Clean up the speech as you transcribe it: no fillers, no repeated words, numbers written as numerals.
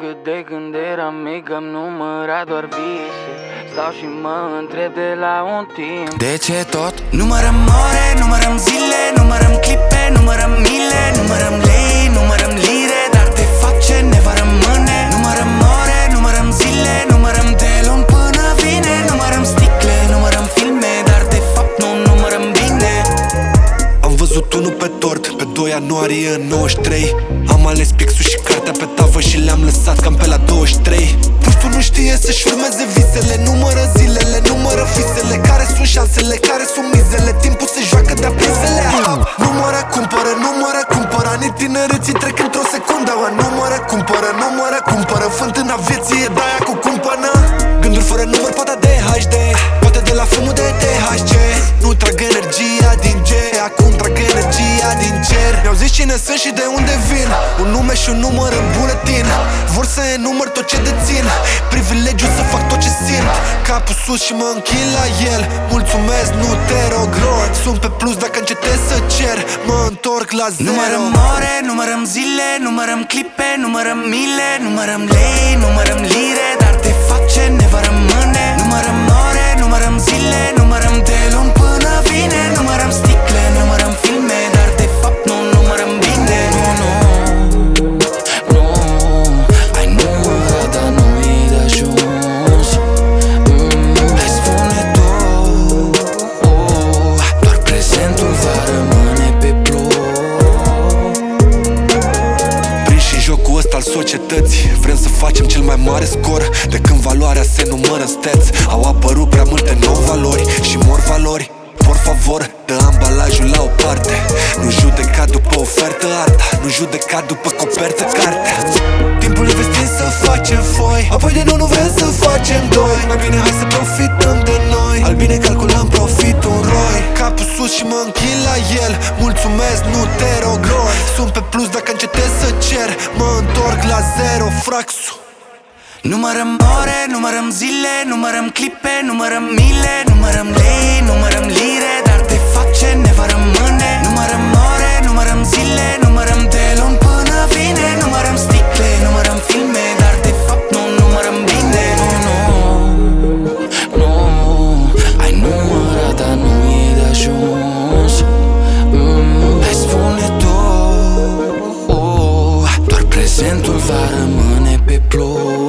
Încă de când eram mic am numărat doar vise. Stau și mă întreb de la un timp de ce tot? Numărăm ore, numărăm zile, numărăm clipe, numărăm mile, numărăm lei, numărăm lire, dar de fapt ce ne va rămâne? Numărăm ore, numărăm zile, numărăm de luni până vine, numărăm sticle, numărăm filme, dar de fapt nu numărăm bine. Am văzut unul pe tort, pe 2 ianuarie în 93. Am ales pixul și cartea pe tavă și le-am lăsat cam pe la 23. Puștul nu știe să-și urmeze visele, numără zilele, numără fisele. Care sunt șansele, care sunt mizele, timpul se joacă de-a prizele. Numără, cumpără, numără, cumpără, anii tinereții trec într-o secundă. Numără, cumpără, numără, cumpără, fântâna vieții e de-aia cu cumpănă. Gânduri fără număr, poate de HD, poate de la fumul de THC. Nu trag energia din G, acum trag energia din cer. Mi-au zis cine sunt și de unde vin, un nume și un număr în buletin. Vor să enumăr tot ce dețin, privilegiu să fac tot ce simt. Capul sus și mă închin la el, mulțumesc, nu te rog. Sunt pe plus dacă încetez să cer, mă întorc la zero. Numărăm ore, numărăm zile, numărăm clipe, numărăm mile, numărăm lei, numărăm lire, dar de fapt ce ne va rămâne? Numărăm ore, numărăm zile, numărăm de luni până vine, numărăm sticle, numărăm filme, dar de fapt nu numărăm bine. Nu, ai numărat, dar nu-i de ajuns. Hai spune tu, Doar prezentul va rămâne pe plus. Prinși și jocul ăsta al societății, vrem să facem cel mai mare scor. De când valoarea se numără în stats, au apărut prea multe nou valori și mor valori. Por favor, dă ambalajul la o parte, nu judeca după ofertă arta, nu judeca după copertă cartea. Timpul investim să facem foi, apoi de nou nu vrem să facem doi. Mai bine hai să profităm de noi, al bine calculăm profitul în roi. Capul sus și mă închin la el, mulțumesc, nu te rog. Sunt pe plus dacă încetez să cer, mă întorc la zero, fraxul. numărăm ore, numărăm zile, numărăm clipe, numărăm mile, numărăm lei, numărăm lire, dar de fapt ce ne va rămâne? Numărăm ore, numărăm zile, numărăm de luni până vine, numărăm sticle, numărăm filme, dar de fapt nu numărăm bine. Nu, ai numărat, dar nu-i de ajuns. Hai spune tu, Doar prezentul va rămâne pe plus.